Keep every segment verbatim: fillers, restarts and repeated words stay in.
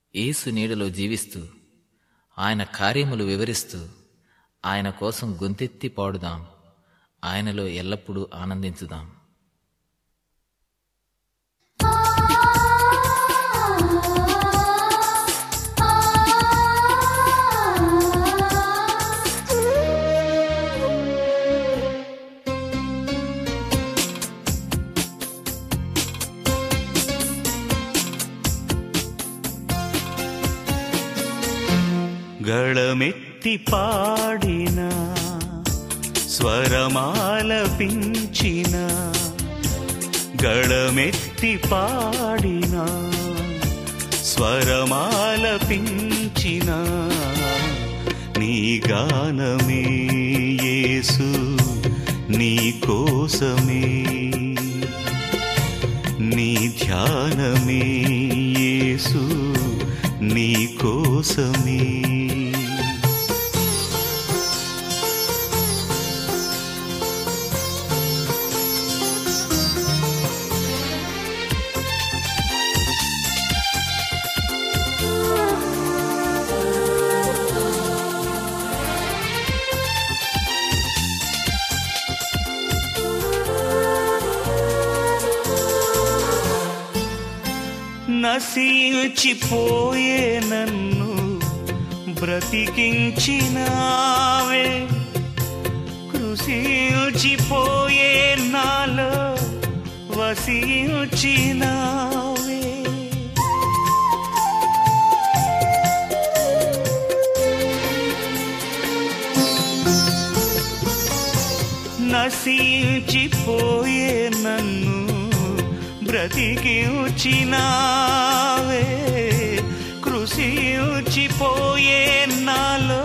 యేసు నీడలో జీవిస్తూ ఆయన కార్యములు వివరిస్తూ ఆయన కోసం గొంతెత్తి పాడుదాం, ఆయనలో ఎల్లప్పుడూ ఆనందించుదాం. గళమెత్తి పాడిన స్వరమాలపించిన, గళమెత్తి పాడిన స్వరమాలపించిన, నీ గానమే యేసు నీ కోసమే, నీ ధ్యానమే యేసు నీ కోసమే. నశించిపోయే నన్ను బ్రతికించినావే, కృషించిపోయే నాలో వసించినావే. నశించిపోయే నన్ను బ్రతికించినావే, కృషించిపోయే నాలో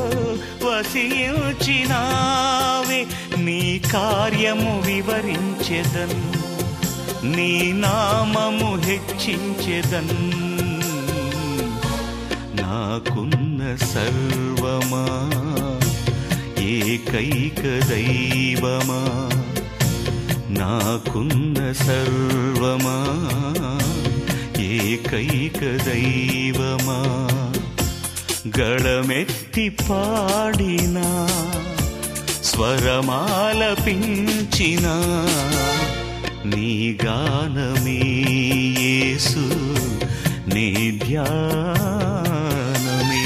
వసించినావే. నీ కార్యము వివరించెదన్, నీ నామము హెచ్చించెదన్. నాకున్న సర్వమా ఏకైక దైవమా, నాకున్న సర్వమా ఏకైక దైవమా. గళమెత్తి పాడిన స్వరమాలపించిన, నీ గానమే యేసు నీ ధ్యానమే.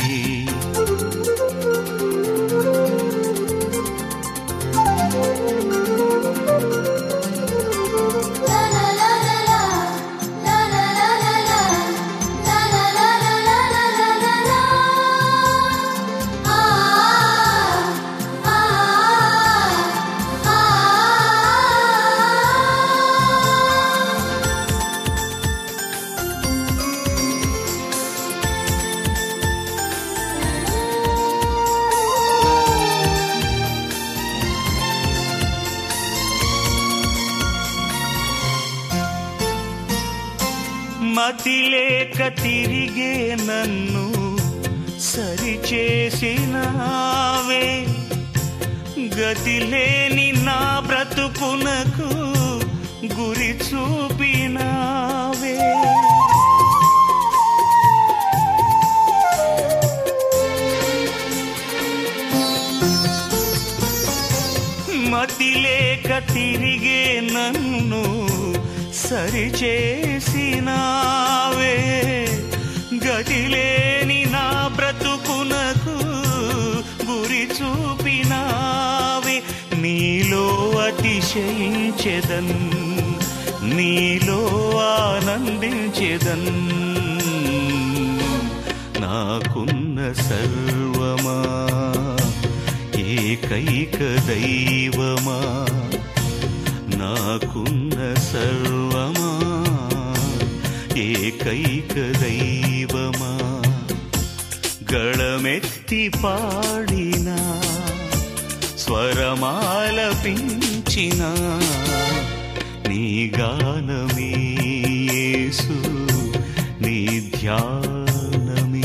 మతిలేక తిరిగే నన్ను సరిచేసినావే, గతిలేని నా బ్రతుకునకు గురి చూపినావే. మతిలేక తిరిగే నన్ను సరిచేసినావే, గతిలేని నా బ్రతుకునకు గురి చూపినావే. నీలో అతిశయించెదన్, నీలో ఆనందించెదన్. నాకున్న సర్వమా ఏకైక దైవమా, నాకున్న సర్వమా ఏకైక దైవమా. గళమెత్తి పాడిన స్వరమాలపించిన, నీ గానమే యేసు నీ ధ్యానమే.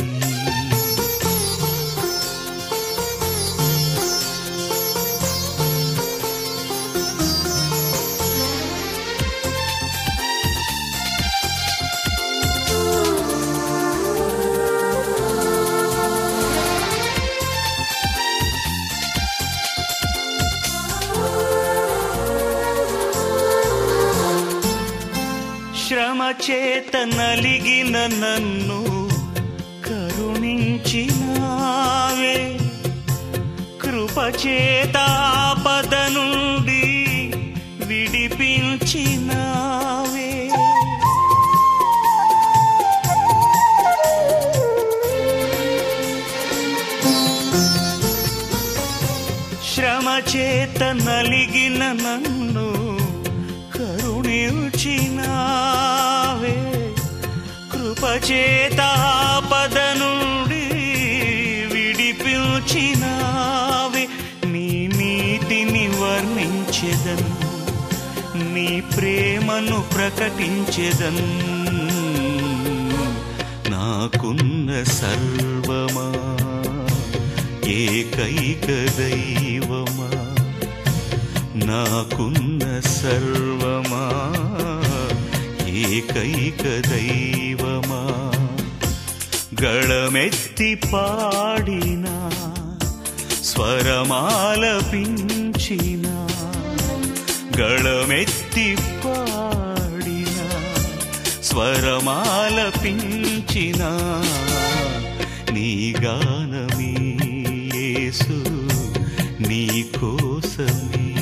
చేత నలిగిన నన్ను కరుణించినావే, కృప చేత ఆపద నుండి విడిపించినావే. శ్రమ చేత నలిగిన నన్ను కరుణించినావే, కృప చేత ఆపద నుండి విడిపించినావే. నీ నీతిని వర్ణించెదన్, నీ ప్రేమను ప్రకటించెదన్. నాకున్న సర్వమా ఏకైక దైవమా, నాకున్న సర్వమా ఏకైక దైవమా. గళమెత్తి పాడిన స్వరమాలపించిన, గళమెత్తి పాడిన స్వరమాలపించిన నీ గానమే యేసు, నీ కోసమే.